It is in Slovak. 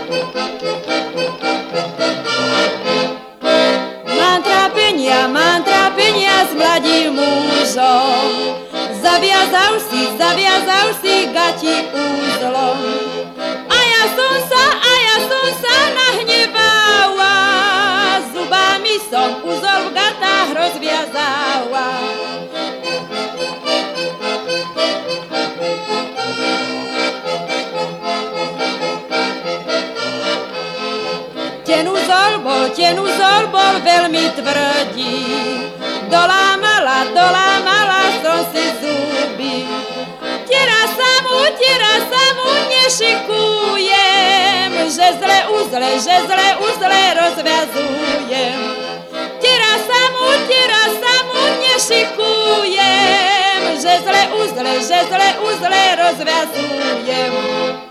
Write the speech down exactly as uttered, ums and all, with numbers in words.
Mám trápenia, mám trápenia s mladým mužom. Zaviazal si, zaviazal si gati úzlom. A ja som sa, a ja som sa nahnevala. Zubami som úzol v gatách rozviazala. Ten úzol bol, ten úzol bol veľmi tvrdý. Dolámala, dolámala som si zuby. Teraz sa mu, teraz sa mu nešikujem, že zle uzle, že zle uzle rozviazujem. Teraz sa mu, teraz sa mu nešikujem, že zle uzle, že zle uzle rozviazujem.